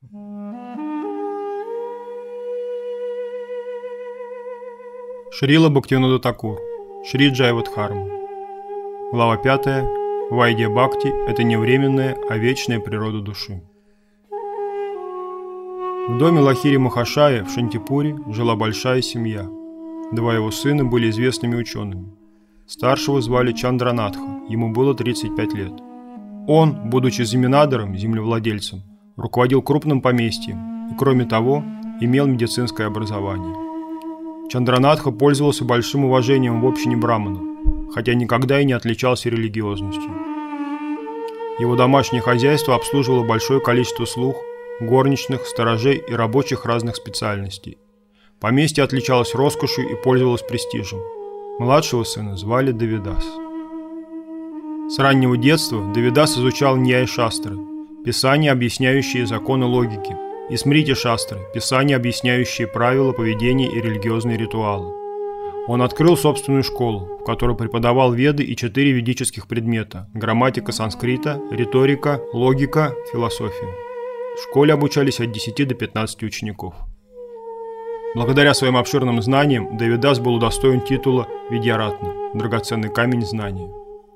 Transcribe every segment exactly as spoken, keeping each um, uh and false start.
Шрила Бхактивинода Такур, Шри Джайвадхарма. Глава пятая. Вайдья Бхакти – это не временная, а вечная природа души. В доме Лахири Махашая в Шантипуре жила большая семья. Два его сына были известными учеными. Старшего звали Чандранатха, ему было тридцать пять лет. Он, будучи заминадором, землевладельцем, руководил крупным поместьем и, кроме того, имел медицинское образование. Чандранатха пользовался большим уважением в общине браманов, хотя никогда и не отличался религиозностью. Его домашнее хозяйство обслуживало большое количество слуг, горничных, сторожей и рабочих разных специальностей. Поместье отличалось роскошью и пользовалось престижем. Младшего сына звали Девидас. С раннего детства Девидас изучал Ньяя-шастры, писания, объясняющие законы логики, и Смрити-шастры, писания, объясняющие правила поведения и религиозные ритуалы. Он открыл собственную школу, в которой преподавал веды и четыре ведических предмета – грамматика санскрита, риторика, логика, философия. В школе обучались от десяти до пятнадцати учеников. Благодаря своим обширным знаниям Девидас был удостоен титула Видьяратна – драгоценный камень знания.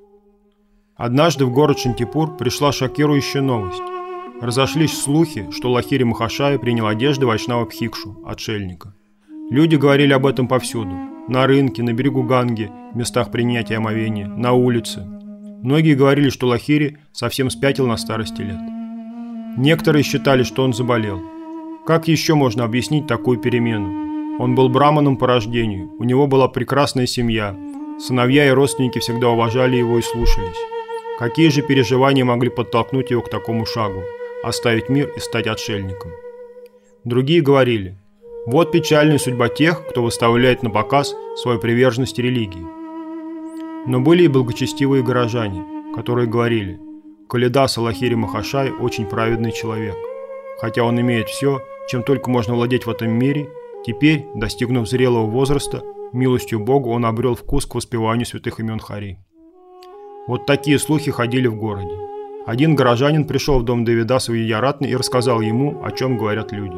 Однажды в город Шантипур пришла шокирующая новость. Разошлись слухи, что Лахири Махашая принял одежды Вайшнава Бхикшу, отшельника. Люди говорили об этом повсюду – на рынке, на берегу Ганги, в местах принятия омовения, на улице. Многие говорили, что Лахири совсем спятил на старости лет. Некоторые считали, что он заболел. Как еще можно объяснить такую перемену? Он был браманом по рождению, у него была прекрасная семья, сыновья и родственники всегда уважали его и слушались. Какие же переживания могли подтолкнуть его к такому шагу – оставить мир и стать отшельником? Другие говорили: вот печальная судьба тех, кто выставляет на показ свою приверженность религии. Но были и благочестивые горожане, которые говорили: Калидаса Лахири Махашай очень праведный человек. Хотя он имеет все, чем только можно владеть в этом мире, теперь, достигнув зрелого возраста, милостью Богу он обрел вкус к воспеванию святых имен Хари. Вот такие слухи ходили в городе. Один горожанин пришел в дом Девидаса Видьяратны и рассказал ему, о чем говорят люди.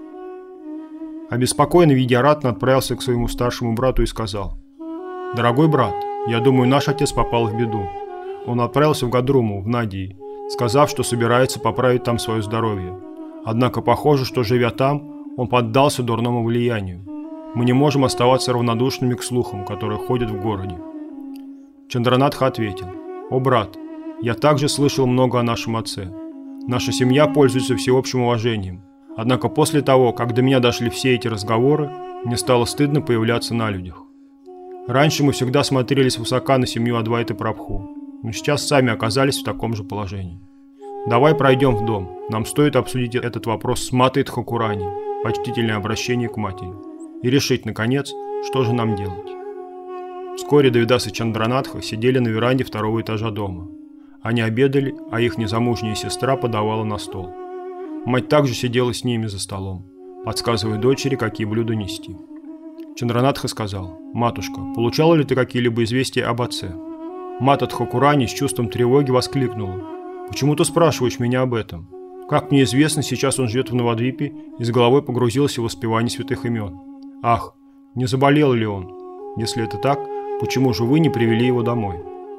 Обеспокоенный Видьяратна отправился к своему старшему брату и сказал: «Дорогой брат, я думаю, наш отец попал в беду. Он отправился в Гадруму, в Надии, сказав, что собирается поправить там свое здоровье. Однако похоже, что, живя там, он поддался дурному влиянию. Мы не можем оставаться равнодушными к слухам, которые ходят в городе». Чандранатха ответил: «О, брат, я также слышал много о нашем отце. Наша семья пользуется всеобщим уважением. Однако после того, как до меня дошли все эти разговоры, мне стало стыдно появляться на людях. Раньше мы всегда смотрели свысока на семью Адвайты Прабху, но сейчас сами оказались в таком же положении. Давай пройдем в дом, нам стоит обсудить этот вопрос с Матой Тхакурани, почтительное обращение к матери, и решить, наконец, что же нам делать». Вскоре Девидас и Чандранатха сидели на веранде второго этажа дома. Они обедали, а их незамужняя сестра подавала на стол. Мать также сидела с ними за столом, подсказывая дочери, какие блюда нести. Чандранатха сказал: «Матушка, получала ли ты какие-либо известия об отце?» Мата Тхакурани с чувством тревоги воскликнула: «Почему ты спрашиваешь меня об этом? Как мне известно, сейчас он живет в Навадвипе и с головой погрузился в воспевание святых имен. Ах, не заболел ли он? Если это так, почему же вы не привели его домой?»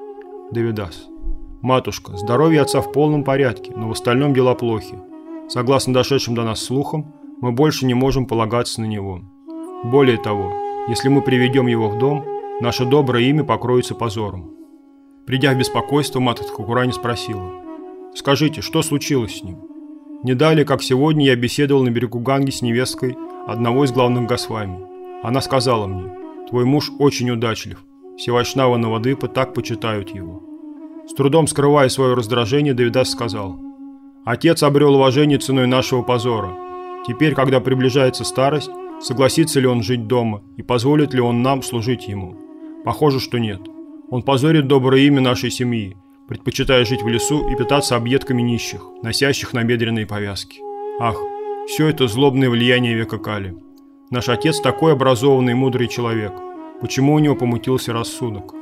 Девидас: «Матушка, здоровье отца в полном порядке, но в остальном дела плохи. Согласно дошедшим до нас слухам, мы больше не можем полагаться на него. Более того, если мы приведем его в дом, наше доброе имя покроется позором». Придя в беспокойство, Мата Тхакурани спросила: «Скажите, что случилось с ним? Не далее, как сегодня, я беседовал на берегу Ганги с невесткой одного из главных Госвами. Она сказала мне: твой муж очень удачлив, все вайшнавы Навадвипы так почитают его». С трудом скрывая свое раздражение, Девидас сказал: «Отец обрел уважение ценой нашего позора. Теперь, когда приближается старость, согласится ли он жить дома и позволит ли он нам служить ему? Похоже, что нет. Он позорит доброе имя нашей семьи, предпочитая жить в лесу и питаться объедками нищих, носящих набедренные повязки. Ах, все это злобное влияние века Кали. Наш отец такой образованный и мудрый человек. Почему у него помутился рассудок?»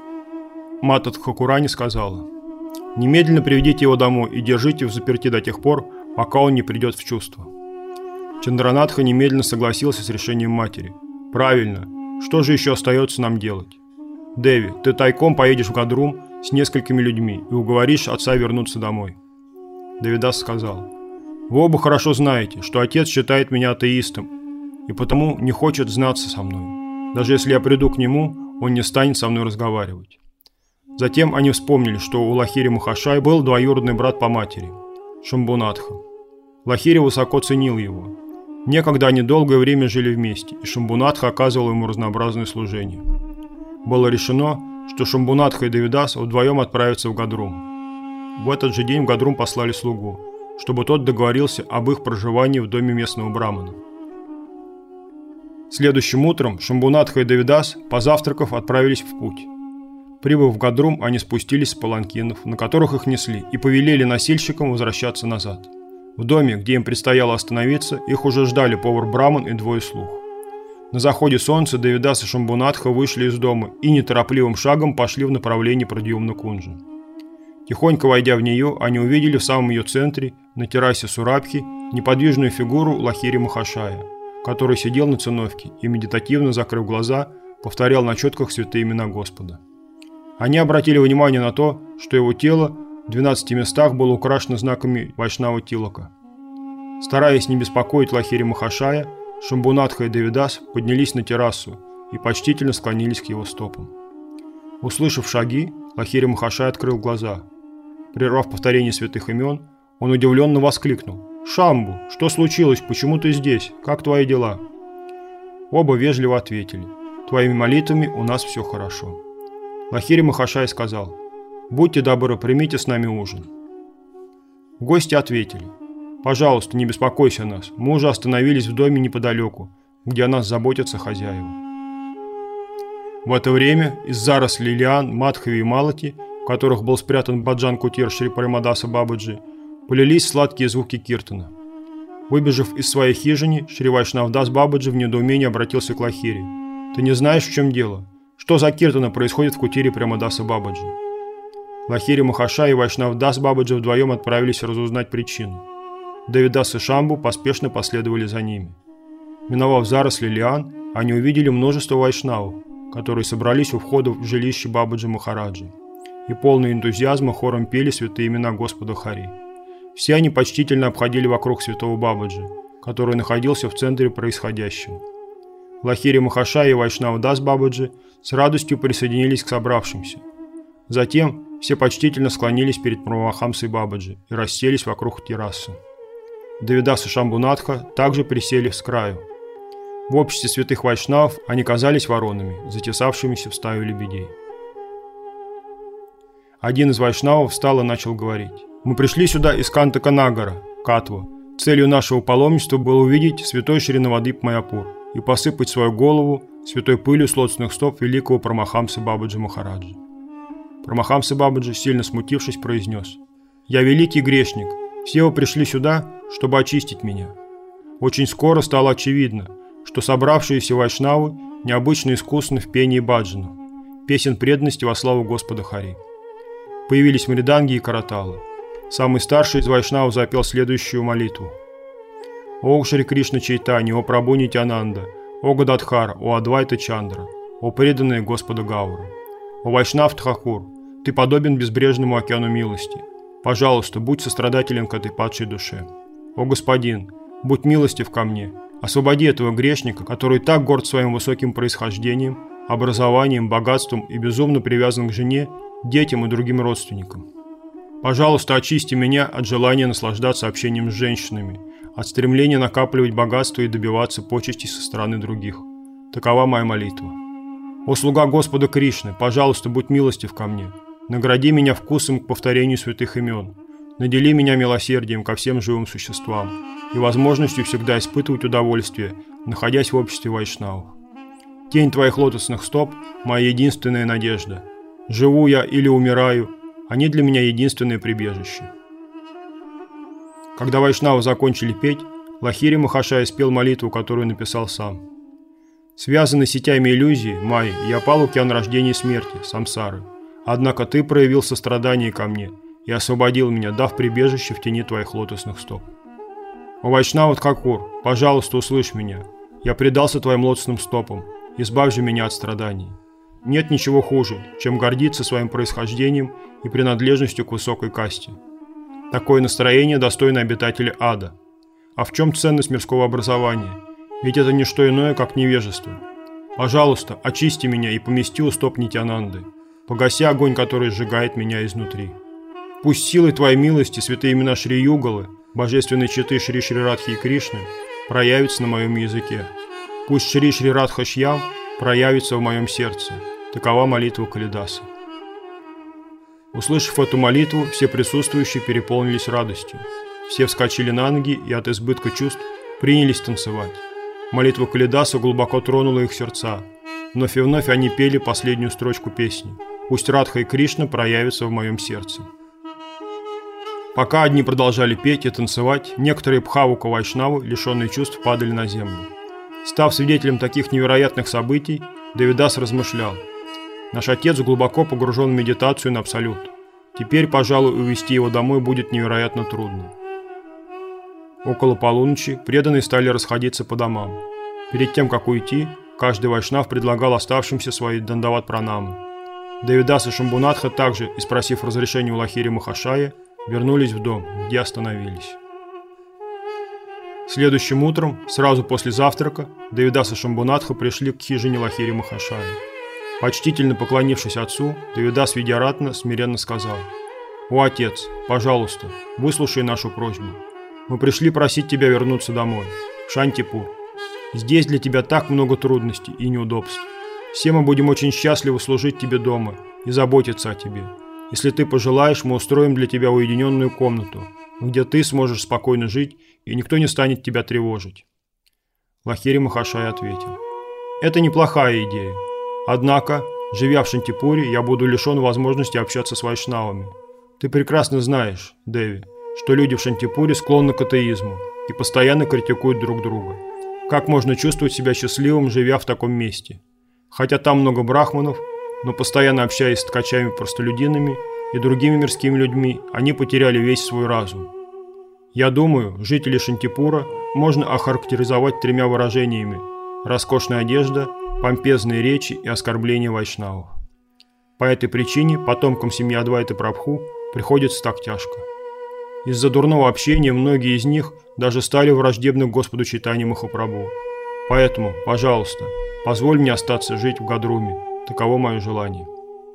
Мата Тхакурани сказала: «Немедленно приведите его домой и держите в заперти до тех пор, пока он не придет в чувство». Чандранатха немедленно согласился с решением матери. «Правильно. Что же еще остается нам делать? Деви, ты тайком поедешь в Гадрум с несколькими людьми и уговоришь отца вернуться домой». Девидас сказал: «Вы оба хорошо знаете, что отец считает меня атеистом и потому не хочет знаться со мной. Даже если я приду к нему, он не станет со мной разговаривать». Затем они вспомнили, что у Лахири Махашай был двоюродный брат по матери – Шамбунатха. Лахири высоко ценил его. Некогда они долгое время жили вместе, и Шамбунатха оказывал ему разнообразные служения. Было решено, что Шамбунатха и Девидас вдвоем отправятся в Гадрум. В этот же день в Гадрум послали слугу, чтобы тот договорился об их проживании в доме местного брамана. Следующим утром Шамбунатха и Девидас, позавтракав, отправились в путь. Прибыв в Гадрум, они спустились с паланкинов, на которых их несли, и повелели носильщикам возвращаться назад. В доме, где им предстояло остановиться, их уже ждали повар-браман и двое слуг. На заходе солнца Девидас и Шамбунатха вышли из дома и неторопливым шагом пошли в направлении Прадьюмна-Кунджи. Тихонько войдя в нее, они увидели в самом ее центре, на террасе Сурабхи, неподвижную фигуру Лахири Махашая, который сидел на циновке и, медитативно закрыв глаза, повторял на четках святые имена Господа. Они обратили внимание на то, что его тело в двенадцати местах было украшено знаками Вайшнава Тилака. Стараясь не беспокоить Лахири Махашая, Шамбунатха и Девидас поднялись на террасу и почтительно склонились к его стопам. Услышав шаги, Лахири Махашай открыл глаза. Прервав повторение святых имен, он удивленно воскликнул: «Шамбу, что случилось? Почему ты здесь? Как твои дела?» Оба вежливо ответили: «Твоими молитвами у нас все хорошо». Лахири Махашай сказал: «Будьте добры, примите с нами ужин». Гости ответили: «Пожалуйста, не беспокойся о нас, мы уже остановились в доме неподалеку, где о нас заботятся хозяева». В это время из зарослей лиан, Мадхави и Малати, в которых был спрятан баджан-кутир Шри Премадаса Бабаджи, полились сладкие звуки киртана. Выбежав из своей хижины, Шри Вайшнавдас Бабаджи в недоумении обратился к Лахири: «Ты не знаешь, в чем дело? Что за киртана происходит в кутире Премадаса Бабаджи?» Лахири Махашай и Вайшнавдас Бабаджи вдвоем отправились разузнать причину. Девидас и Шамбу поспешно последовали за ними. Миновав заросли лиан, они увидели множество вайшнавов, которые собрались у входа в жилище Бабаджи Махараджи, и полные энтузиазма хором пели святые имена Господа Хари. Все они почтительно обходили вокруг святого Бабаджи, который находился в центре происходящего. Лахири Махашай и Вайшнавдас Бабаджи с радостью присоединились к собравшимся. Затем все почтительно склонились перед Парамахамсой Бабаджи и расселись вокруг террасы. Девидас и Шамбунатха также присели с краю. В обществе святых вайшнавов они казались воронами, затесавшимися в стаю лебедей. Один из вайшнавов встал и начал говорить: «Мы пришли сюда из Кантаканагара, Катва. Целью нашего паломничества было увидеть святой Шри Навадвип Майяпур и посыпать свою голову святой пылью с лотосных стоп великого Парамахамсы Бабаджи Махараджи». Парамахамса Бабаджи, сильно смутившись, произнес: «Я великий грешник. Все вы пришли сюда, чтобы очистить меня». Очень скоро стало очевидно, что собравшиеся вайшнавы необычно искусны в пении баджана, песен преданности во славу Господа Хари. Появились мриданги и караталы. Самый старший из вайшнавов запел следующую молитву: «О Шри Кришна Чайтанья, о Прабху Нитянанда, о Гададхара, о Адвайта Чандра, о преданные Господа Гауры, о Вайшнав Тхакур, ты подобен безбрежному океану милости. Пожалуйста, будь сострадателен к этой падшей душе. О Господин, будь милостив ко мне, освободи этого грешника, который так горд своим высоким происхождением, образованием, богатством и безумно привязан к жене, детям и другим родственникам. Пожалуйста, очисти меня от желания наслаждаться общением с женщинами, от стремления накапливать богатство и добиваться почестей со стороны других. Такова моя молитва. О слуга Господа Кришны, пожалуйста, будь милостив ко мне. Награди меня вкусом к повторению святых имен. Надели меня милосердием ко всем живым существам и возможностью всегда испытывать удовольствие, находясь в обществе вайшнавов. Тень твоих лотосных стоп – моя единственная надежда. Живу я или умираю, они для меня единственное прибежище». Когда вайшнавы закончили петь, Лахири Махашай спел молитву, которую написал сам. «Связанный сетями иллюзии, Майи, я пал в океан рождения и смерти, самсары. Однако ты проявил сострадание ко мне и освободил меня, дав прибежище в тени твоих лотосных стоп». «О Вайшнава Тхакур, пожалуйста, услышь меня. Я предался твоим лотосным стопам. Избавь же меня от страданий. Нет ничего хуже, чем гордиться своим происхождением и принадлежностью к высокой касте. Такое настроение достойно обитателя ада. А в чем ценность мирского образования? Ведь это не что иное, как невежество. Пожалуйста, очисти меня и помести у стоп Нитьянанды. Погаси огонь, который сжигает меня изнутри. Пусть силой твоей милости святые имена Шри Югалы, божественной четы Шри Шри Радхи и Кришны, проявится на моем языке. Пусть Шри Шри Радха Шьям проявится в моем сердце. Такова молитва Калидаса». Услышав эту молитву, все присутствующие переполнились радостью. Все вскочили на ноги и от избытка чувств принялись танцевать. Молитва Калидаса глубоко тронула их сердца. Вновь и вновь они пели последнюю строчку песни: «Пусть Радха и Кришна проявятся в моем сердце». Пока одни продолжали петь и танцевать, некоторые бхавука вайшнавы, лишенные чувств, падали на землю. Став свидетелем таких невероятных событий, Девидас размышлял: «Наш отец глубоко погружен в медитацию на Абсолют. Теперь, пожалуй, увести его домой будет невероятно трудно». Около полуночи преданные стали расходиться по домам. Перед тем, как уйти, каждый вайшнав предлагал оставшимся свои дандават пранамы. Девидас и Шамбунатха также, испросив разрешение у Лахири Махашая, вернулись в дом, где остановились. Следующим утром, сразу после завтрака, Девидас и Шамбунатха пришли к хижине Лахири Махашая. Почтительно поклонившись отцу, Девидас Видяратна смиренно сказал: «О отец, пожалуйста, выслушай нашу просьбу. Мы пришли просить тебя вернуться домой, в Шантипур. Здесь для тебя так много трудностей и неудобств. Все мы будем очень счастливы служить тебе дома и заботиться о тебе. Если ты пожелаешь, мы устроим для тебя уединенную комнату, где ты сможешь спокойно жить, и никто не станет тебя тревожить». Лахири Махашай ответил: «Это неплохая идея. Однако, живя в Шантипуре, я буду лишен возможности общаться с вайшнавами. Ты прекрасно знаешь, Деви, что люди в Шантипуре склонны к атеизму и постоянно критикуют друг друга. Как можно чувствовать себя счастливым, живя в таком месте? Хотя там много брахманов, но постоянно общаясь с ткачами-простолюдинами и другими мирскими людьми, они потеряли весь свой разум. Я думаю, жителей Шантипура можно охарактеризовать тремя выражениями: роскошная одежда, помпезные речи и оскорбления вайшнавов. По этой причине потомкам семьи Адвайты Прабху приходится так тяжко. Из-за дурного общения многие из них даже стали враждебны Господу Чайтанье Махапрабху. Поэтому, пожалуйста, позволь мне остаться жить в Гадруме. Таково мое желание».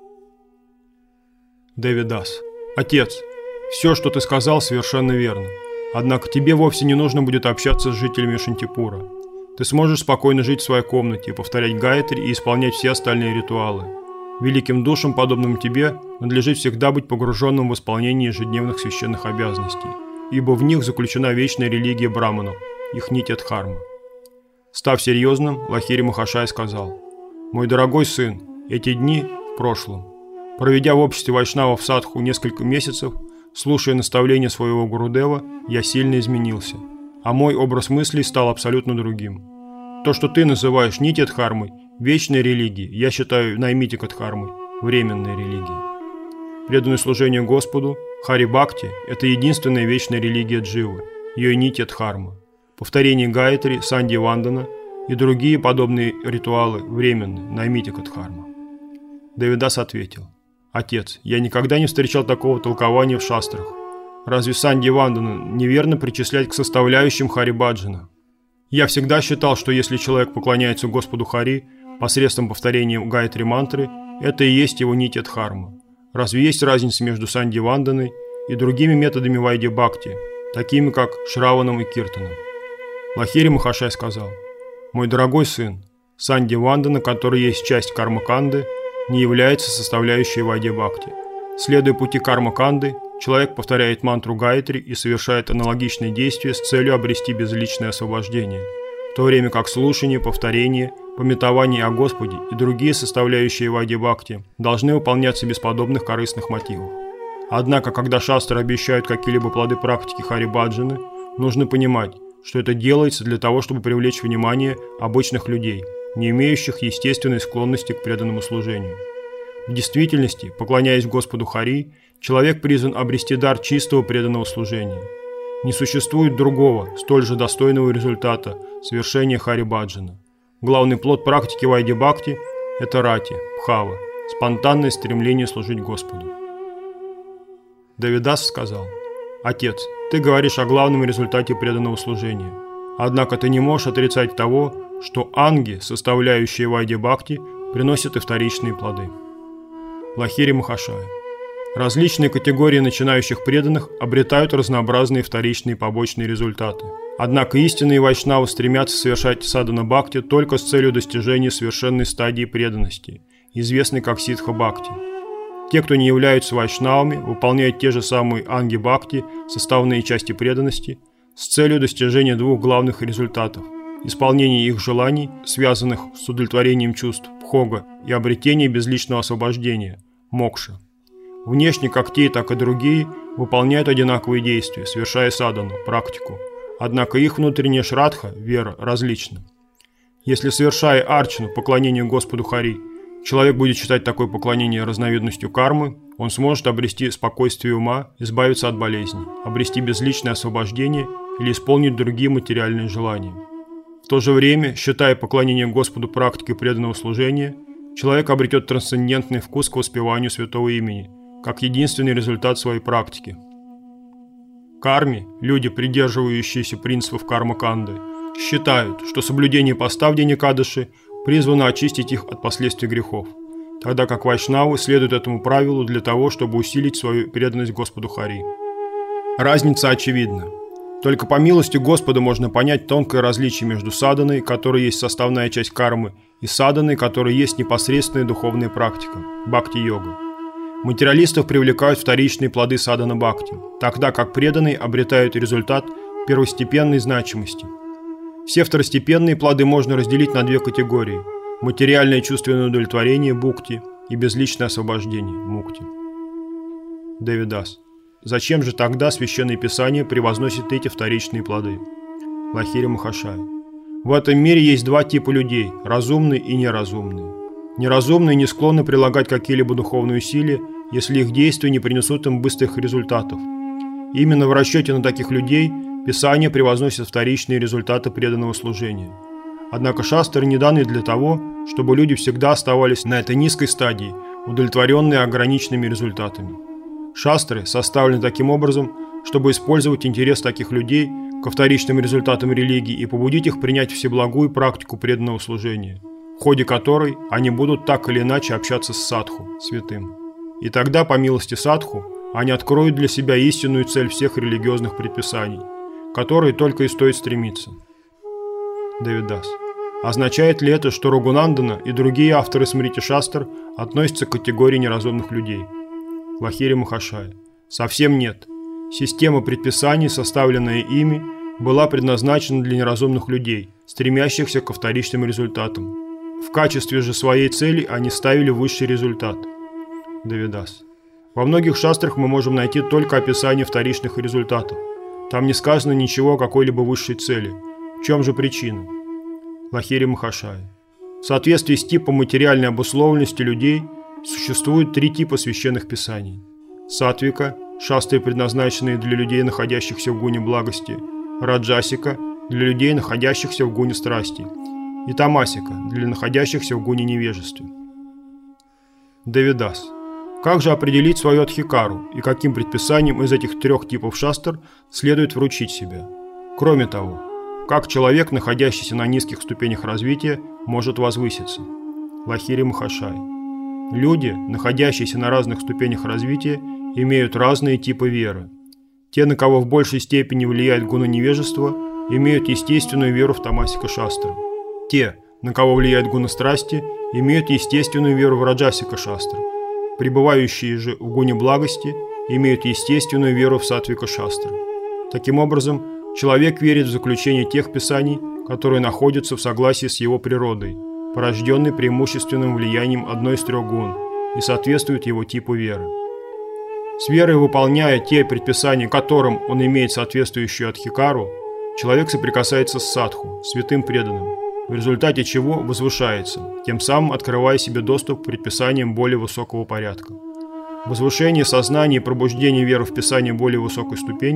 Девидас: «Отец, все, что ты сказал, совершенно верно. Однако тебе вовсе не нужно будет общаться с жителями Шантипура. Ты сможешь спокойно жить в своей комнате, повторять гайатри и исполнять все остальные ритуалы. Великим душам, подобным тебе, надлежит всегда быть погруженным в исполнение ежедневных священных обязанностей, ибо в них заключена вечная религия браманов, их нитья-дхарма». Став серьезным, Лахири Махашай сказал: «Мой дорогой сын, эти дни в прошлом. Проведя в обществе вайшнавов садху несколько месяцев, слушая наставления своего Гурудева, я сильно изменился, а мой образ мыслей стал абсолютно другим. То, что ты называешь нитья-дхармой, вечной религией, я считаю наймитика-дхармой, временной религией. Преданное служению Господу, Хари-бхакти – это единственная вечная религия Дживы, ее нитья-дхарма. Повторение гайатри, санди-вандана и другие подобные ритуалы временные, наймитика-дхарма». Девидас ответил: «Отец, я никогда не встречал такого толкования в шастрах. Разве санди-вандана неверно причислять к составляющим Хари-баджана? Я всегда считал, что если человек поклоняется Господу Хари посредством повторения гайатри мантры, это и есть его нитья-дхарма. Разве есть разница между санди-ванданой и другими методами вайдья-бхакти, такими как шраваном и киртаном?» Лахири Махашай сказал: «Мой дорогой сын, санди-вандана, который есть часть карма-канды, не является составляющей вайдья-бхакти. Следуя пути карма-канды, человек повторяет мантру гайатри и совершает аналогичные действия с целью обрести безличное освобождение, в то время как слушание, повторение, памятование о Господе и другие составляющие вайдья-бхакти должны выполняться без подобных корыстных мотивов. Однако, когда шастры обещают какие-либо плоды практики Хари-баджаны, нужно понимать, что это делается для того, чтобы привлечь внимание обычных людей, не имеющих естественной склонности к преданному служению. В действительности, поклоняясь Господу Хари, человек призван обрести дар чистого преданного служения. Не существует другого, столь же достойного результата совершения Хари Баджана. Главный плод практики Вайди Бхакти – это рати, бхава, спонтанное стремление служить Господу. Девидас сказал: «Отец, ты говоришь о главном результате преданного служения. Однако ты не можешь отрицать того, что анги, составляющие Вайди Бхакти, приносят и вторичные плоды». Лахири Махашая. Различные категории начинающих преданных обретают разнообразные вторичные и побочные результаты. Однако истинные вайшнавы стремятся совершать садхана бхакти только с целью достижения совершенной стадии преданности, известной как ситха бхакти. Те, кто не являются вайшнавами, выполняют те же самые анги бхакти, составные части преданности, с целью достижения двух главных результатов – исполнения их желаний, связанных с удовлетворением чувств, бхога, и обретения безличного освобождения – мокша. Внешне как те, так и другие выполняют одинаковые действия, совершая садхану, практику. Однако их внутренняя шрадха, вера, различна. Если, совершая арчану, поклонение Господу Хари, человек будет считать такое поклонение разновидностью кармы, он сможет обрести спокойствие ума, избавиться от болезней, обрести безличное освобождение или исполнить другие материальные желания. В то же время, считая поклонение Господу практикой преданного служения, человек обретет трансцендентный вкус к воспеванию святого имени, как единственный результат своей практики. Карми, люди, придерживающиеся принципов карма-канды, считают, что соблюдение поста в день Экадаши призвано очистить их от последствий грехов, тогда как вайшнавы следуют этому правилу для того, чтобы усилить свою преданность Господу Хари. Разница очевидна. Только по милости Господа можно понять тонкое различие между садханой, которая есть составная часть кармы, и садханой, которая есть непосредственная духовная практика – бхакти-йога. Материалистов привлекают вторичные плоды садхана бхакти, тогда как преданные обретают результат первостепенной значимости. Все второстепенные плоды можно разделить на две категории – материальное чувственное удовлетворение – бхукти и безличное освобождение – мукти. Девидас. Зачем же тогда Священное Писание превозносит эти вторичные плоды? Лахири Махашая. В этом мире есть два типа людей – разумные и неразумные. Неразумные не склонны прилагать какие-либо духовные усилия, если их действия не принесут им быстрых результатов. Именно в расчете на таких людей Писание превозносит вторичные результаты преданного служения. Однако шастры не даны для того, чтобы люди всегда оставались на этой низкой стадии, удовлетворенные ограниченными результатами. Шастры составлены таким образом, чтобы использовать интерес таких людей ко вторичным результатам религии и побудить их принять всеблагую практику преданного служения, в ходе которой они будут так или иначе общаться с садху, святым. И тогда, по милости садху, они откроют для себя истинную цель всех религиозных предписаний, которые только и стоит стремиться. Девидас. Означает ли это, что Рагунандана и другие авторы Смрити Шастр относятся к категории неразумных людей? Лахири Махашая. Совсем нет. Система предписаний, составленная ими, была предназначена для неразумных людей, стремящихся ко вторичным результатам. В качестве же своей цели они ставили высший результат. Девидас. Во многих шастрах мы можем найти только описание вторичных результатов. Там не сказано ничего о какой-либо высшей цели. В чем же причина? Лахири Махашая. В соответствии с типом материальной обусловленности людей существует три типа священных писаний. Сатвика – шастры, предназначенные для людей, находящихся в гуне благости. Раджасика – для людей, находящихся в гуне страсти. И тамасика для находящихся в гуне невежества. Девидас. Как же определить свою адхикару и каким предписанием из этих трех типов шастр следует вручить себя? Кроме того, как человек, находящийся на низких ступенях развития, может возвыситься? Лахири Махашай. Люди, находящиеся на разных ступенях развития, имеют разные типы веры. Те, на кого в большей степени влияет гуна невежества, имеют естественную веру в тамасика шастры. Те, на кого влияет гуна страсти, имеют естественную веру в раджасика шастры. Пребывающие же в гуне благости имеют естественную веру в сатвика шастры. Таким образом, человек верит в заключение тех писаний, которые находятся в согласии с его природой, порожденной преимущественным влиянием одной из трех гун, и соответствуют его типу веры. С верой выполняя те предписания, которым он имеет соответствующую адхикару, человек соприкасается с садху, святым преданным, в результате чего возвышается, тем самым открывая себе доступ к предписаниям более высокого порядка. Возвышение сознания и пробуждение веры в Писание более высокой ступени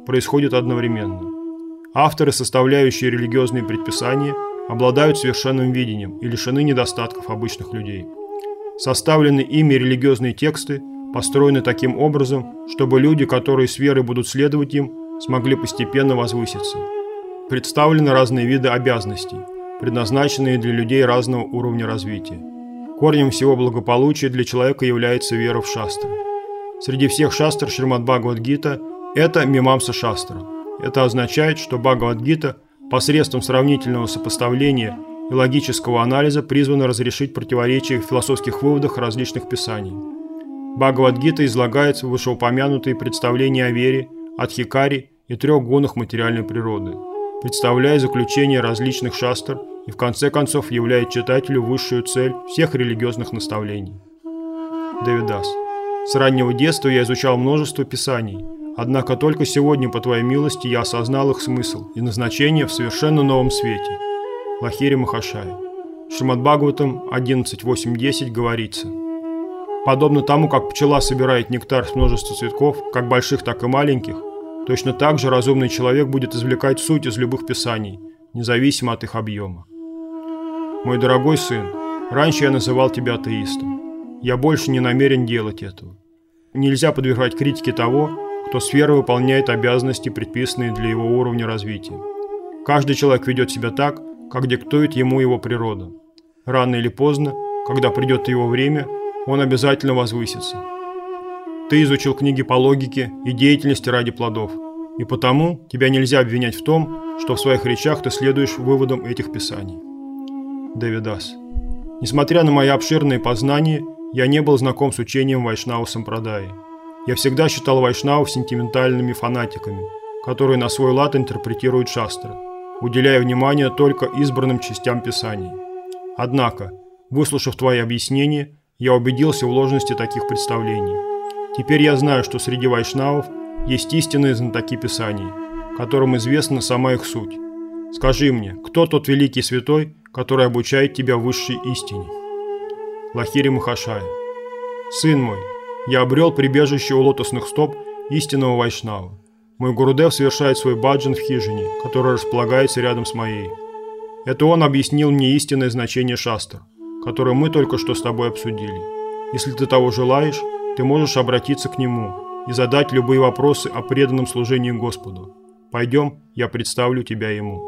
происходит одновременно. Авторы, составляющие религиозные предписания, обладают совершенным видением и лишены недостатков обычных людей. Составленные ими религиозные тексты построены таким образом, чтобы люди, которые с верой будут следовать им, смогли постепенно возвыситься. Представлены разные виды обязанностей, предназначенные для людей разного уровня развития. Корнем всего благополучия для человека является вера в шастры. Среди всех шастр Шримад Бхагавад-гита – это Мимамса шастра. Это означает, что Бхагавад-гита посредством сравнительного сопоставления и логического анализа призвана разрешить противоречия в философских выводах различных писаний. Бхагавад-гита излагает вышеупомянутые представления о вере, адхикаре и трех гунах материальной природы, представляя заключение различных шастр и в конце концов являет читателю высшую цель всех религиозных наставлений. Девидас. С раннего детства я изучал множество писаний, однако только сегодня, по твоей милости, я осознал их смысл и назначение в совершенно новом свете. Лахири Махашая. Шримад Бхагаватам одиннадцать восемь десять говорится: подобно тому, как пчела собирает нектар с множества цветков, как больших, так и маленьких, точно так же разумный человек будет извлекать суть из любых писаний, независимо от их объема. Мой дорогой сын, раньше я называл тебя атеистом. Я больше не намерен делать этого. Нельзя подвергать критике того, кто с верой выполняет обязанности, предписанные для его уровня развития. Каждый человек ведет себя так, как диктует ему его природа. Рано или поздно, когда придет его время, он обязательно возвысится. Ты изучил книги по логике и деятельности ради плодов, и потому тебя нельзя обвинять в том, что в своих речах ты следуешь выводам этих писаний. Девидас. Несмотря на мои обширные познания, я не был знаком с учением Вайшнава Сампрадаи. Я всегда считал вайшнавов сентиментальными фанатиками, которые на свой лад интерпретируют шастры, уделяя внимание только избранным частям писаний. Однако, выслушав твои объяснения, я убедился в ложности таких представлений. Теперь я знаю, что среди вайшнавов есть истинные знатоки писаний, которым известна сама их суть. Скажи мне, кто тот великий святой, который обучает тебя высшей истине? Лахири Махашая. Сын мой, я обрел прибежище у лотосных стоп истинного вайшнава. Мой Гурудев совершает свой баджан в хижине, которая располагается рядом с моей. Это он объяснил мне истинное значение шастр, которое мы только что с тобой обсудили. Если ты того желаешь, ты можешь обратиться к нему и задать любые вопросы о преданном служении Господу. Пойдем, я представлю тебя ему.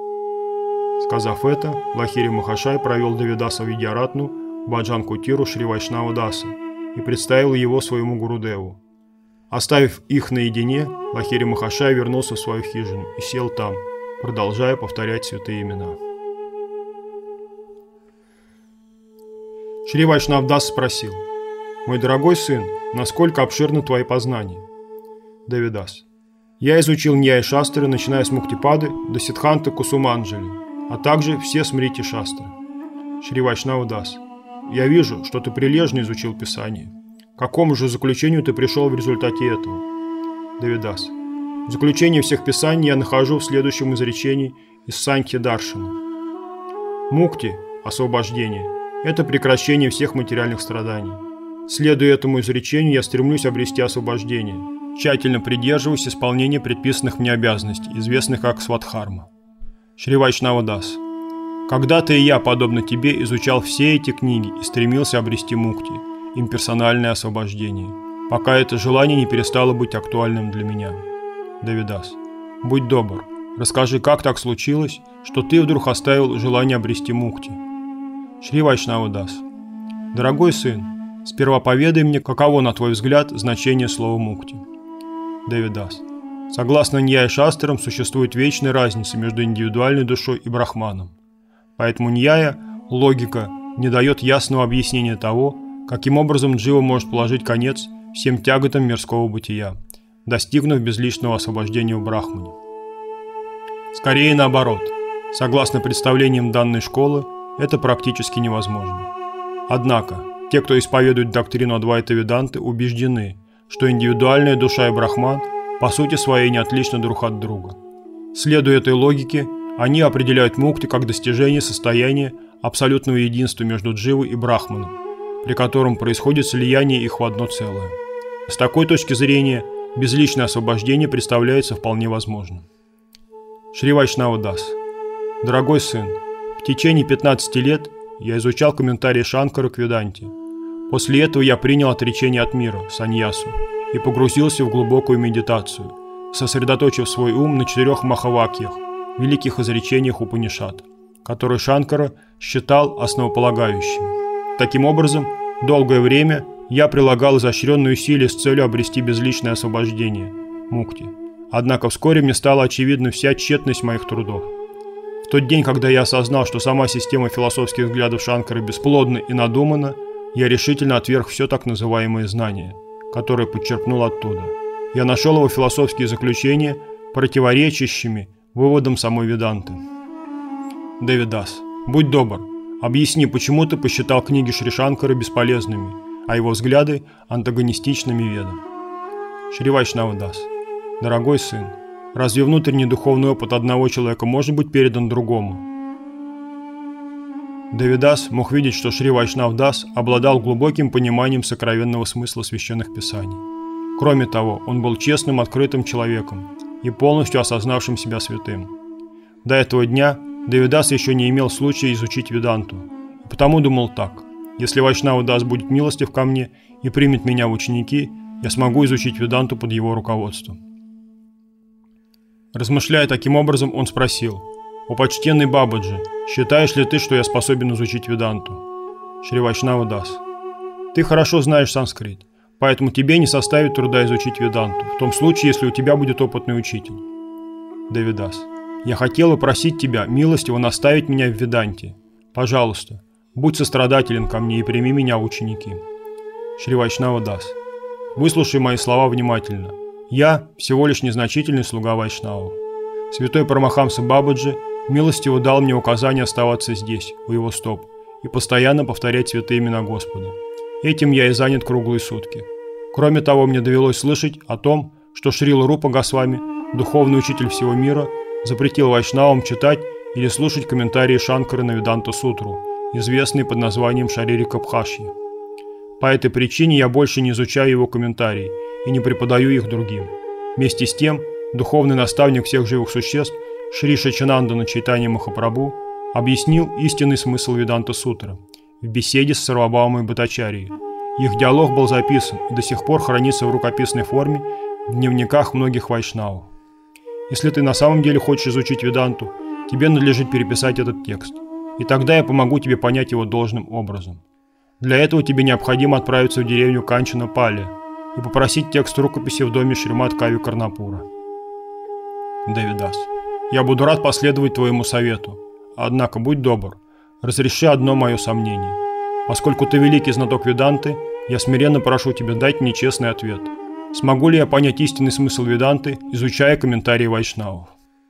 Сказав это, Лахири Махашай провел Девидаса Видьяратну в Баджан Кутиру Шри Вайшнава Даса и представил его своему Гурудеву. Оставив их наедине, Лахири Махашай вернулся в свою хижину и сел там, продолжая повторять святые имена. Шри Вайшнав Дас спросил: «Мой дорогой сын, насколько обширны твои познания?» Девидас. «Я изучил Ньяя-шастры, начиная с Муктипады до Сиддханты Кусуманджали, а также все Смрити-шастры». Шри Вайшнав Дас. «Я вижу, что ты прилежно изучил Писание. К какому же заключению ты пришел в результате этого?» Девидас. «Заключение всех Писаний я нахожу в следующем изречении из Санхья-даршана. Мукти, освобождение, это прекращение всех материальных страданий. Следуя этому изречению, я стремлюсь обрести освобождение, тщательно придерживаясь исполнения предписанных мне обязанностей, известных как свадхарма». Шри Вайшнава Дас. «Когда-то и я, подобно тебе, изучал все эти книги и стремился обрести мукти, имперсональное освобождение, пока это желание не перестало быть актуальным для меня». Девидас. «Будь добр, расскажи, как так случилось, что ты вдруг оставил желание обрести мукти?» Шри Вайшнава Дас. «Дорогой сын, сперва поведай мне, каково, на твой взгляд, значение слова мукти». Девидас. «Согласно Ньяя-шастрам, существует вечная разница между индивидуальной душой и брахманом. Поэтому Ньяя, логика, не дает ясного объяснения того, каким образом джива может положить конец всем тяготам мирского бытия, достигнув безличного освобождения в брахмане. Скорее наоборот, согласно представлениям данной школы, это практически невозможно. Однако, те, кто исповедует доктрину Адвайта-веданты, убеждены, что индивидуальная душа и брахман по сути своей не отличны друг от друга. Следуя этой логике, они определяют мукти как достижение состояния абсолютного единства между дживой и брахманом, при котором происходит слияние их в одно целое. С такой точки зрения, безличное освобождение представляется вполне возможным. Шри Вайшнава Дас. Дорогой сын, в течение пятнадцати лет я изучал комментарии Шанкары к Веданте. После этого я принял отречение от мира, саньясу, и погрузился в глубокую медитацию, сосредоточив свой ум на четырех махавакьях, великих изречениях Упанишад, которые Шанкара считал основополагающими. Таким образом, долгое время я прилагал изощренные усилия с целью обрести безличное освобождение, мукти. Однако вскоре мне стала очевидна вся тщетность моих трудов. В тот день, когда я осознал, что сама система философских взглядов Шанкары бесплодна и надумана, я решительно отверг все так называемое знание, которое подчерпнул оттуда. Я нашел его философские заключения, противоречащими выводам самой Веданты. Дэвид Дас, будь добр, объясни, почему ты посчитал книги Шри Шанкары бесполезными, а его взгляды антагонистичными Ведам. Шри Вайшнава Дас. Дорогой сын, разве внутренний духовный опыт одного человека может быть передан другому? Дэвид Дас мог видеть, что Шри Вайшнав Дас обладал глубоким пониманием сокровенного смысла священных писаний. Кроме того, он был честным, открытым человеком и полностью осознавшим себя святым. До этого дня Дэвид Дас еще не имел случая изучить Веданту, и потому думал так: если Вайшнава Дас будет милостив ко мне и примет меня в ученики, я смогу изучить Веданту под его руководством. Размышляя таким образом, он спросил: «О почтенный Бабаджи, считаешь ли ты, что я способен изучить Веданту?» Шри Вайшнава Дас. Ты хорошо знаешь санскрит, поэтому тебе не составит труда изучить Веданту, в том случае, если у тебя будет опытный учитель. Дэвид Дас. Я хотел бы просить тебя милостиво наставить меня в Веданте. Пожалуйста, будь сострадателен ко мне и прими меня в ученики. Шри Вайшнава Дас. Выслушай мои слова внимательно. Я всего лишь незначительный слуга Вайшнавов. Святой Парамахамса Бабаджи милостиво дал мне указание оставаться здесь, у его стоп, и постоянно повторять святые имена Господа. Этим я и занят круглые сутки. Кроме того, мне довелось слышать о том, что Шрила Рупа Госвами, духовный учитель всего мира, запретил вайшнавам читать или слушать комментарии Шанкары на Веданта Сутру, известные под названием Шаририка Бхашья. По этой причине я больше не изучаю его комментарии и не преподаю их другим. Вместе с тем, духовный наставник всех живых существ Шри Шачанандана Чайтанья Махапрабху объяснил истинный смысл Веданта Сутры в беседе с Сарвабхаумой Бхаттачарьей. Их диалог был записан и до сих пор хранится в рукописной форме в дневниках многих вайшнавов. Если ты на самом деле хочешь изучить Веданту, тебе надлежит переписать этот текст, и тогда я помогу тебе понять его должным образом. Для этого тебе необходимо отправиться в деревню Канчана-Пали и попросить текст рукописи в доме Шримат Кави Карнапура. Дэвид Дас. Я буду рад последовать твоему совету, однако будь добр, разреши одно мое сомнение. Поскольку ты великий знаток Веданты, я смиренно прошу тебя дать мне честный ответ. Смогу ли я понять истинный смысл Веданты, изучая комментарии вайшнавов?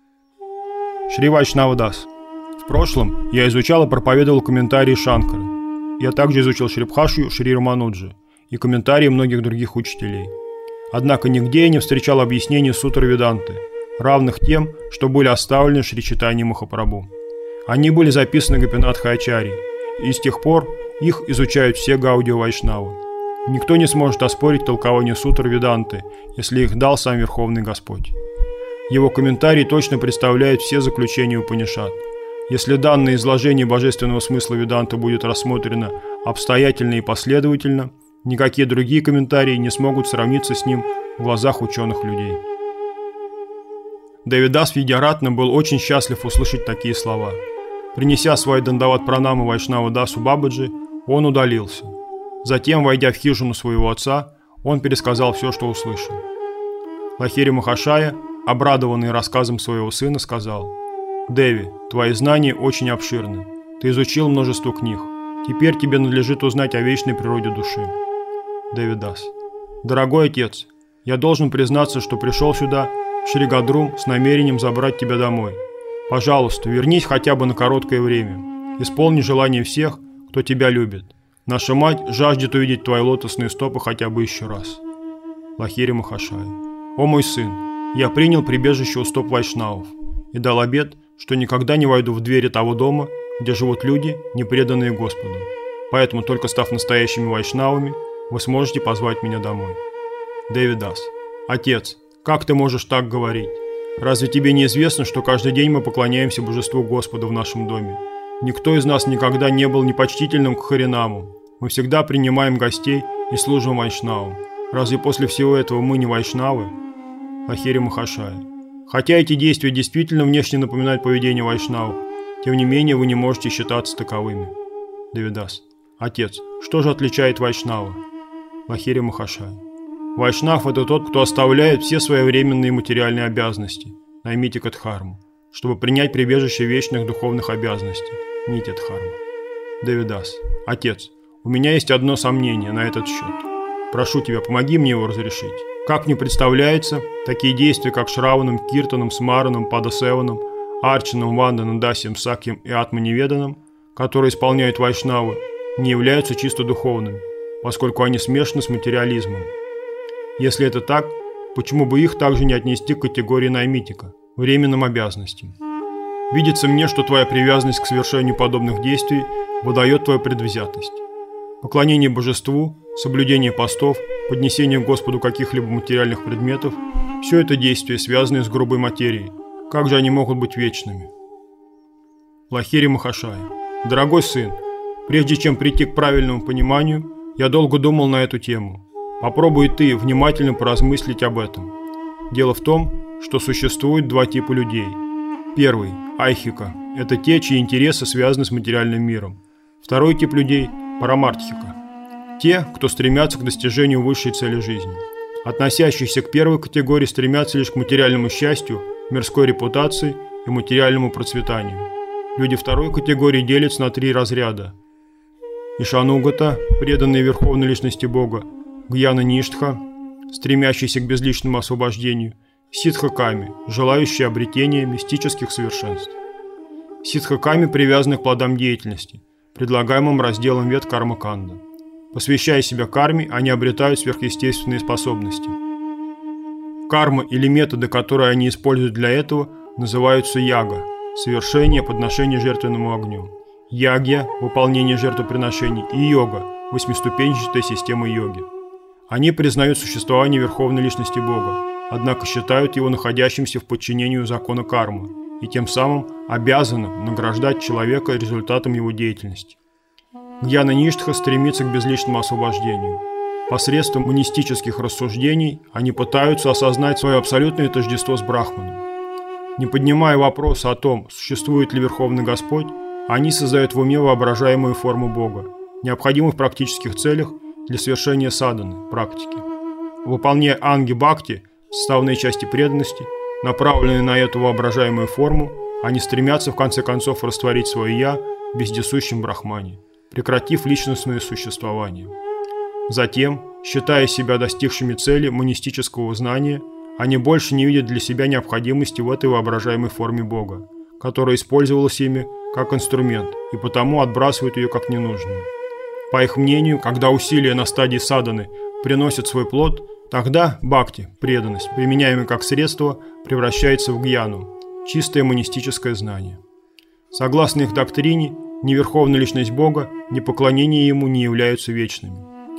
Шри Вайшнава Дас. В прошлом я изучал и проповедовал комментарии Шанкары. Я также изучил Шрибхашью Шри Рамануджи и комментарии многих других учителей. Однако нигде я не встречал объяснений сутр Веданты, равных тем, что были оставлены Шри Чайтаньей Махапрабху. Они были записаны Гопинатхой Ачарьей, и с тех пор их изучают все гаудио вайшнавы. Никто не сможет оспорить толкование сутр Веданты, если их дал сам Верховный Господь. Его комментарии точно представляют все заключения Упанишад. Если данное изложение божественного смысла Веданты будет рассмотрено обстоятельно и последовательно, никакие другие комментарии не смогут сравниться с ним в глазах ученых людей. Дэвид Дас Видьяратна был очень счастлив услышать такие слова. Принеся свой дандават пранамы Вайшнава Дасу Бабаджи, он удалился. Затем, войдя в хижину своего отца, он пересказал все, что услышал. Лахири Махашая, обрадованный рассказом своего сына, сказал: «Деви, твои знания очень обширны. Ты изучил множество книг. Теперь тебе надлежит узнать о вечной природе души». Дэвид Дас. «Дорогой отец, я должен признаться, что пришел сюда, в Шригадрум, с намерением забрать тебя домой. Пожалуйста, вернись хотя бы на короткое время. Исполни желание всех, кто тебя любит. Наша мать жаждет увидеть твои лотосные стопы хотя бы еще раз». Лахири Махашая. «О мой сын, я принял прибежище у стоп вайшнавов и дал обет, что никогда не войду в двери того дома, где живут люди, не преданные Господу. Поэтому, только став настоящими вайшнавами, вы сможете позвать меня домой». Дэвид Дас. Отец, как ты можешь так говорить? Разве тебе не известно, что каждый день мы поклоняемся божеству Господа в нашем доме? Никто из нас никогда не был непочтительным к Харинаму. Мы всегда принимаем гостей и служим вайшнавам. Разве после всего этого мы не вайшнавы? Лахири Махашая. Хотя эти действия действительно внешне напоминают поведение вайшнавов, тем не менее вы не можете считаться таковыми. Девидас. Отец, что же отличает вайшнава? Лахири Махашая. Вайшнав – это тот, кто оставляет все свои временные материальные обязанности, наймите дхарму, чтобы принять прибежище вечных духовных обязанностей, нити дхармы. Девидас. Отец, у меня есть одно сомнение на этот счет. Прошу тебя, помоги мне его разрешить. Как мне представляется, такие действия, как Шраваном, Киртаном, Смараном, Падасеваном, Арчаном, Ванданом, Дасием, Сакьем и Атманеведаном, которые исполняют вайшнавы, не являются чисто духовными, поскольку они смешаны с материализмом. Если это так, почему бы их также не отнести к категории наймитика, временным обязанностям? Видится мне, что твоя привязанность к совершению подобных действий выдает твою предвзятость. Поклонение божеству, соблюдение постов, поднесение к Господу каких-либо материальных предметов – все это действия, связанные с грубой материей. Как же они могут быть вечными? Лахири Махашая. Дорогой сын, прежде чем прийти к правильному пониманию, я долго думал на эту тему. Попробуй ты внимательно поразмыслить об этом. Дело в том, что существует два типа людей. Первый – айхика – это те, чьи интересы связаны с материальным миром. Второй тип людей – парамартхика – те, кто стремятся к достижению высшей цели жизни. Относящиеся к первой категории стремятся лишь к материальному счастью, мирской репутации и материальному процветанию. Люди второй категории делятся на три разряда. Ишанугата – преданные Верховной Личности Бога, Гьяна Ништха, стремящийся к безличному освобождению, Сиддха-ками, желающие обретения мистических совершенств. Сиддха-ками привязаны к плодам деятельности, предлагаемым разделом вед карма-канда. Посвящая себя карме, они обретают сверхъестественные способности. Карма или методы, которые они используют для этого, называются яга – совершение подношения жертвенному огню, ягья – выполнение жертвоприношений и йога – восьмиступенчатая система йоги. Они признают существование Верховной Личности Бога, однако считают его находящимся в подчинении закона кармы и тем самым обязанным награждать человека результатом его деятельности. Гьяна Ништха стремится к безличному освобождению. Посредством монистических рассуждений они пытаются осознать свое абсолютное тождество с Брахманом. Не поднимая вопроса о том, существует ли Верховный Господь, они создают в уме воображаемую форму Бога, необходимую в практических целях для совершения садханы, практики. Выполняя анги-бхакти, составные части преданности, направленные на эту воображаемую форму, они стремятся в конце концов растворить свое «я» в вездесущем брахмане, прекратив личностное существование. Затем, считая себя достигшими цели монистического знания, они больше не видят для себя необходимости в этой воображаемой форме Бога, которая использовалась ими как инструмент, и потому отбрасывают ее как ненужную. По их мнению, когда усилия на стадии садханы приносят свой плод, тогда бхакти, преданность, применяемая как средство, превращается в гьяну, чистое монистическое знание. Согласно их доктрине, ни Верховная Личность Бога, ни поклонение Ему не являются вечными.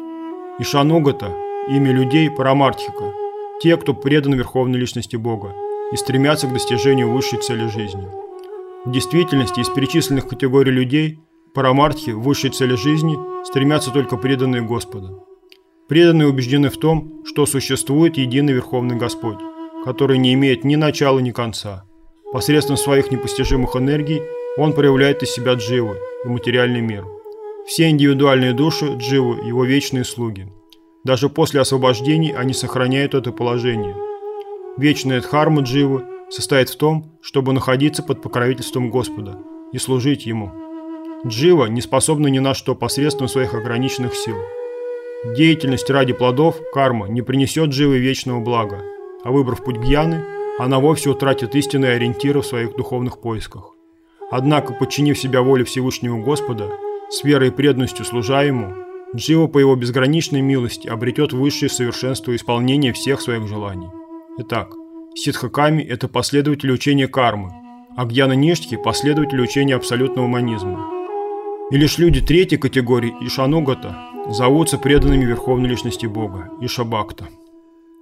Ишанугата – имя людей парамартхика, те, кто предан Верховной Личности Бога и стремятся к достижению высшей цели жизни. В действительности из перечисленных категорий людей парамартхи в высшей цели жизни стремятся только преданные Господа. Преданные убеждены в том, что существует единый Верховный Господь, который не имеет ни начала, ни конца. Посредством своих непостижимых энергий Он проявляет из себя дживы и материальный мир. Все индивидуальные души дживы – его вечные слуги. Даже после освобождения они сохраняют это положение. Вечная дхарма дживы состоит в том, чтобы находиться под покровительством Господа и служить Ему. Джива не способна ни на что посредством своих ограниченных сил. Деятельность ради плодов, карма, не принесет дживе вечного блага, а выбрав путь гьяны, она вовсе утратит истинные ориентиры в своих духовных поисках. Однако, подчинив себя воле Всевышнего Господа, с верой и преданностью служа Ему, джива по Его безграничной милости обретет высшее совершенство исполнения всех своих желаний. Итак, сиддха-ками – это последователи учения кармы, а гьяна ништхи – последователи учения абсолютного манизма. И лишь люди третьей категории Ишанугата зовутся преданными Верховной Личности Бога, Ишабхакта.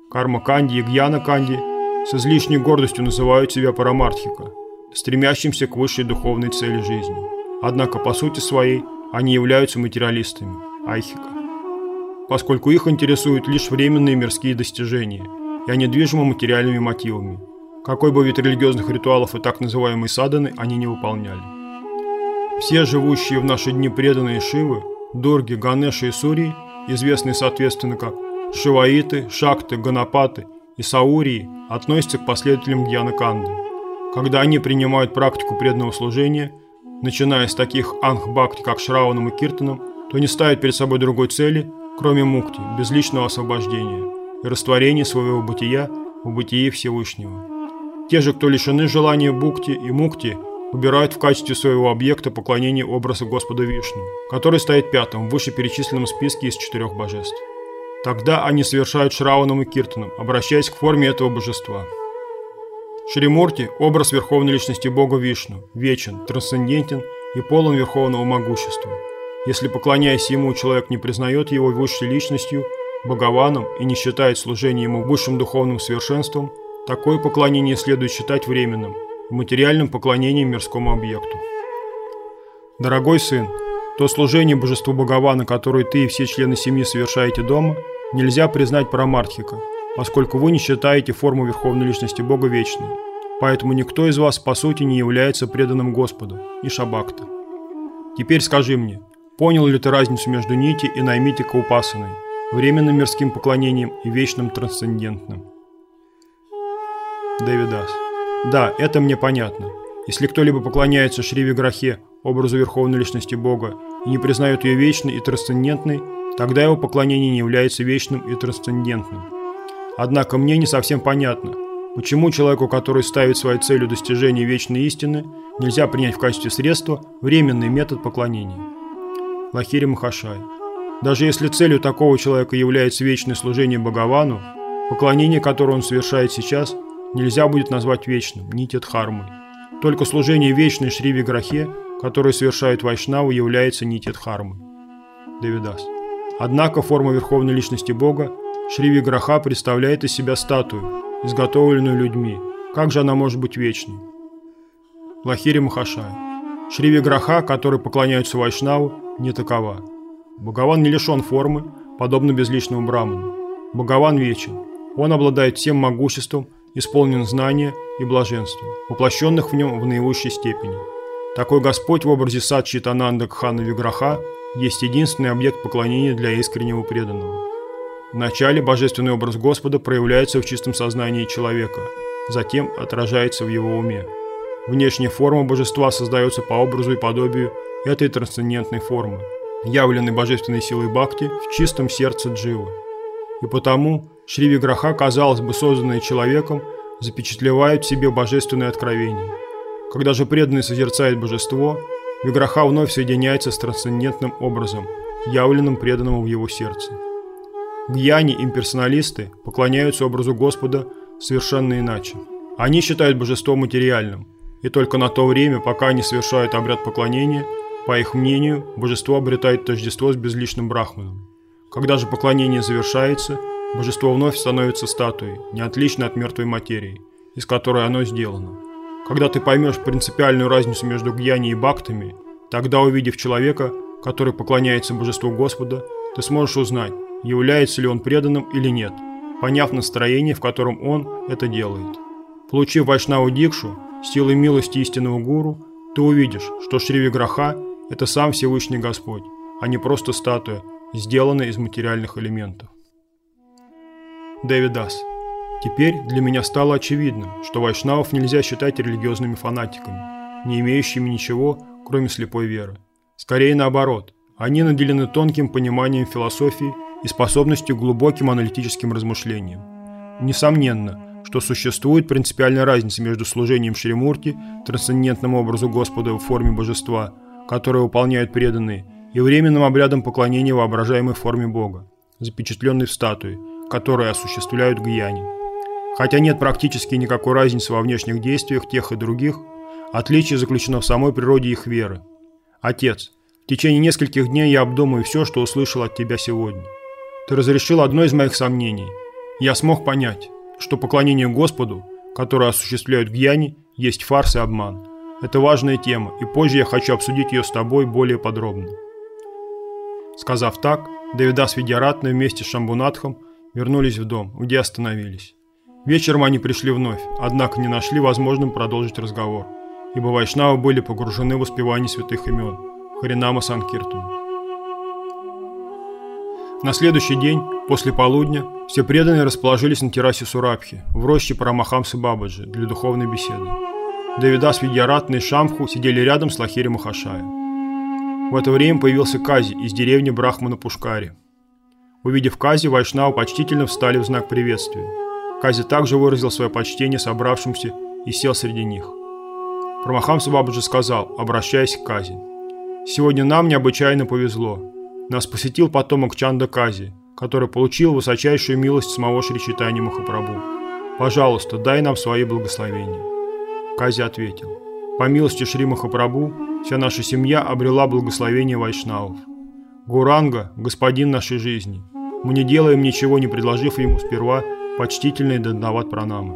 Карма-канди и Гьяна-канди с излишней гордостью называют себя парамартхика, стремящимся к высшей духовной цели жизни. Однако по сути своей они являются материалистами, айхика, поскольку их интересуют лишь временные мирские достижения, и они движимы материальными мотивами. Какой бы вид религиозных ритуалов и так называемой садханы они не выполняли. Все живущие в наши дни преданные Шивы, Дурги, Ганеши и Сурьи, известные соответственно как Шиваиты, Шакты, Ганапаты и Саурии, относятся к последователям Гьяна-канды. Когда они принимают практику преданного служения, начиная с таких ангх-бхакти, как Шраванам и Киртанам, то не ставят перед собой другой цели, кроме мукти, безличного освобождения и растворения своего бытия в бытии Всевышнего. Те же, кто лишены желания бхукти и мукти, выбирают в качестве своего объекта поклонения образа Господа Вишну, который стоит пятым в вышеперечисленном списке из четырех божеств. Тогда они совершают Шраванам и Киртанам, обращаясь к форме этого божества. Шримурти – образ Верховной Личности Бога Вишну, вечен, трансцендентен и полон верховного могущества. Если, поклоняясь ему, человек не признает его высшей личностью, Бхагаваном, и не считает служение ему высшим духовным совершенством, такое поклонение следует считать временным, материальным поклонением мирскому объекту. Дорогой сын, то служение божеству Бхагавана, которое ты и все члены семьи совершаете дома, нельзя признать парамартхика, поскольку вы не считаете форму Верховной Личности Бога вечной. Поэтому никто из вас по сути не является преданным Господу, и Шабакта. Теперь скажи мне, понял ли ты разницу между нити и наймитика упасаной, временным мирским поклонением и вечным трансцендентным? Девидас. Да, это мне понятно. Если кто-либо поклоняется Шри Виграхе, образу Верховной Личности Бога, и не признает ее вечной и трансцендентной, тогда его поклонение не является вечным и трансцендентным. Однако мне не совсем понятно, почему человеку, который ставит своей целью достижение вечной истины, нельзя принять в качестве средства временный метод поклонения. Лахири Махашай. Даже если целью такого человека является вечное служение Бхагавану, поклонение, которое он совершает сейчас, нельзя будет назвать вечным, нитья-дхармой. Только служение вечной Шри Виграхе, которое совершают вайшнавы, является нитья-дхармой. Девидас. Однако форма Верховной Личности Бога, Шри Виграха, представляет из себя статую, изготовленную людьми. Как же она может быть вечной? Лахири Махашай. Шри Виграха, которой поклоняются вайшнавы, не такова. Бхагаван не лишен формы, подобно безличному браману. Бхагаван вечен. Он обладает всем могуществом, исполнен знания и блаженства, воплощенных в нем в наивысшей степени. Такой Господь в образе Сат-Читананда Кхана Виграха есть единственный объект поклонения для искреннего преданного. Вначале божественный образ Господа проявляется в чистом сознании человека, затем отражается в его уме. Внешняя форма божества создается по образу и подобию этой трансцендентной формы, явленной божественной силой бхакти в чистом сердце дживы. И потому Шри Виграха, казалось бы, созданные человеком, запечатлевают в себе божественное откровение. Когда же преданный созерцает божество, Виграха вновь соединяется с трансцендентным образом, явленным преданному в его сердце. Гьяни-имперсоналисты поклоняются образу Господа совершенно иначе. Они считают божество материальным, и только на то время, пока они совершают обряд поклонения, по их мнению, божество обретает тождество с безличным брахманом. Когда же поклонение завершается, божество вновь становится статуей, не отличной от мертвой материи, из которой оно сделано. Когда ты поймешь принципиальную разницу между гьяни и бхактами, тогда, увидев человека, который поклоняется божеству Господа, ты сможешь узнать, является ли он преданным или нет, поняв настроение, в котором он это делает. Получив вайшнаву дикшу, силой милости истинного гуру, ты увидишь, что Шри Виграха – это сам Всевышний Господь, а не просто статуя, сделанная из материальных элементов. Девидас. Теперь для меня стало очевидным, что вайшнавов нельзя считать религиозными фанатиками, не имеющими ничего, кроме слепой веры. Скорее наоборот, они наделены тонким пониманием философии и способностью к глубоким аналитическим размышлениям. Несомненно, что существует принципиальная разница между служением Шримурти, трансцендентному образу Господа в форме божества, которое выполняют преданные, и временным обрядом поклонения воображаемой форме Бога, запечатленной в статуе, которую осуществляют гьяни. Хотя нет практически никакой разницы во внешних действиях тех и других, отличие заключено в самой природе их веры. Отец, в течение нескольких дней я обдумаю все, что услышал от тебя сегодня. Ты разрешил одно из моих сомнений. Я смог понять, что поклонение Господу, которое осуществляют гьяни, есть фарс и обман. Это важная тема, и позже я хочу обсудить ее с тобой более подробно. Сказав так, Девидас Видьяратна вместе с Шамбунатхом вернулись в дом, где остановились. Вечером они пришли вновь, однако не нашли возможным продолжить разговор, ибо вайшнавы были погружены в воспевание святых имен Харинама Санкиртана. На следующий день, после полудня, все преданные расположились на террасе Сурабхи, в роще Парамахамсы Бабаджи, для духовной беседы. Девидас Видьяратна и Шамбху сидели рядом с Лахири Махашая. В это время появился Кази из деревни Брахмана Пушкари. Увидев Кази, вайшнавы почтительно встали в знак приветствия. Кази также выразил свое почтение собравшимся и сел среди них. Парамахамса Бабаджи сказал, обращаясь к Кази: «Сегодня нам необычайно повезло. Нас посетил потомок Чанда Кази, который получил высочайшую милость самого Шри Чайтаньи Махапрабху. Пожалуйста, дай нам свои благословения». Кази ответил: «По милости Шри Махапрабху, вся наша семья обрела благословение вайшнавов. Гуранга – господин нашей жизни. Мы не делаем ничего, не предложив ему сперва почтительные дандават пранамы».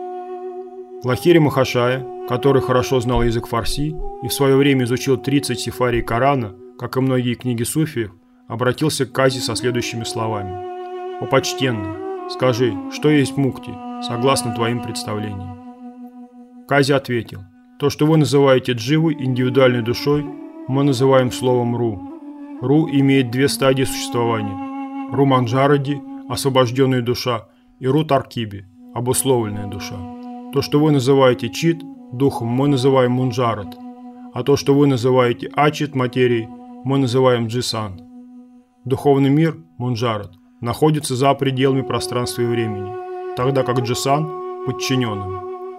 Лахири Махашая, который хорошо знал язык фарси и в свое время изучил тридцать сифарий Корана, как и многие книги суфиев, обратился к Кази со следующими словами: «О почтенный, скажи, что есть мукти, согласно твоим представлениям?» Кази ответил: «То, что вы называете дживой, индивидуальной душой, мы называем словом ру. Ру имеет две стадии существования: ру манджаради, освобожденная душа, и ру таркиби, обусловленная душа. То, что вы называете чит, духом, мы называем мунджарат, а то, что вы называете ачит, материей, мы называем джисан. Духовный мир, мунджарат, находится за пределами пространства и времени, тогда как джисан подчинен им.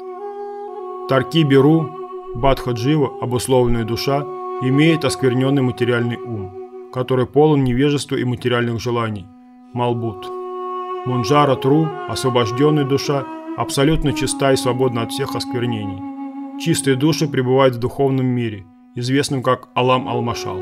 Таркиби ру, бадха джива, обусловленная душа, имеет оскверненный материальный ум, который полон невежества и материальных желаний, малбут. Мунджарат ру, освобожденная душа, абсолютно чиста и свободна от всех осквернений. Чистые души пребывают в духовном мире, известном как Алам Алмашал.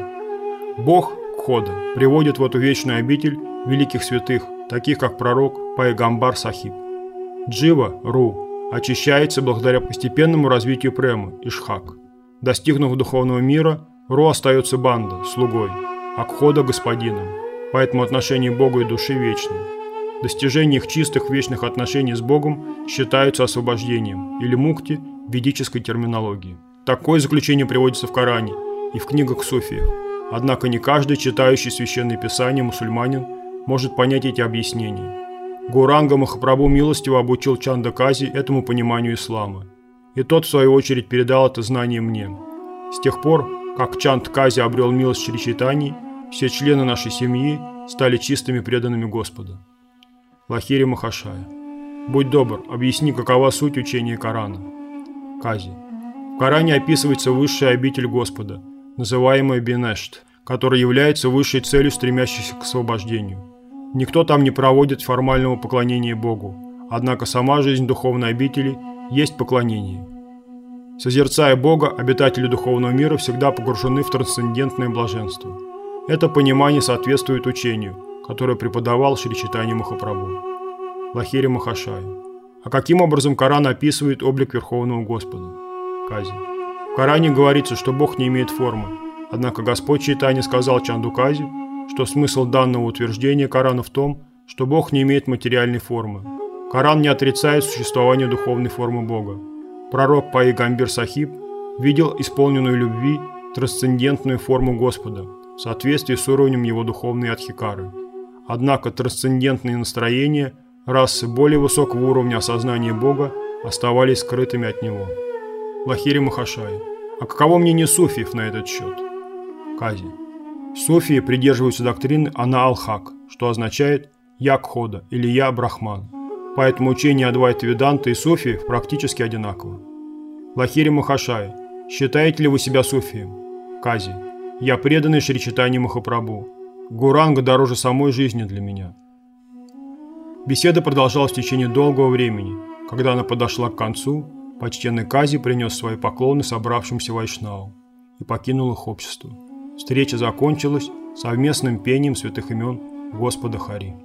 Бог, Кхода, приводит в эту вечную обитель великих святых, таких как пророк Пайгамбар Сахиб. Джива, ру, очищается благодаря постепенному развитию премы, ишхак. Достигнув духовного мира, ру остается банда, слугой, а Кхода – господином, поэтому отношения Бога и души вечны. Достижение их чистых вечных отношений с Богом считаются освобождением, или мукти в ведической терминологии. Такое заключение приводится в Коране и в книгах суфиев, однако не каждый, читающий священные писания мусульманин, может понять эти объяснения. Гуранга Махапрабху милостиво обучил Чанда Кази этому пониманию ислама, и тот, в свою очередь, передал это знание мне. С тех пор, как Чанд Кази обрел милость Шри Чайтаньи, все члены нашей семьи стали чистыми преданными Господа. Лахири Махашая: «Будь добр, объясни, какова суть учения Корана». Кази: «В Коране описывается высшая обитель Господа, называемая Бенешт, которая является высшей целью стремящейся к освобождению. Никто там не проводит формального поклонения Богу, однако сама жизнь духовной обители есть поклонение. Созерцая Бога, обитатели духовного мира всегда погружены в трансцендентное блаженство. Это понимание соответствует учению, которое преподавал Шри Чайтанья Махапрабху». Лахири Махашая: «А каким образом Коран описывает облик Верховного Господа?» Кази: «В Коране говорится, что Бог не имеет формы, однако Господь Чайтанья сказал Чанду Кази, что смысл данного утверждения Корана в том, что Бог не имеет материальной формы. Коран не отрицает существование духовной формы Бога. Пророк Пайгамбар Сахиб видел исполненную любви трансцендентную форму Господа в соответствии с уровнем его духовной адхикары. Однако трансцендентные настроения расы более высокого уровня осознания Бога оставались скрытыми от него». Лахири Махашая: «А каково мнение суфиев на этот счет?» Кази: «Суфии придерживаются доктрины Ана Ал-Хак, что означает «Я Кхода» или «Я Брахман». Поэтому учение Адвайта Веданта и суфиев практически одинаково». Лахири Махашая: «Считаете ли вы себя суфием?» Кази: «Я преданный Шри Чайтаньи Махапрабху. Гуранга дороже самой жизни для меня». Беседа продолжалась в течение долгого времени. Когда она подошла к концу, почтенный Кази принес свои поклоны собравшимся вайшнавам и покинул их общество. Встреча закончилась совместным пением святых имен Господа Хари.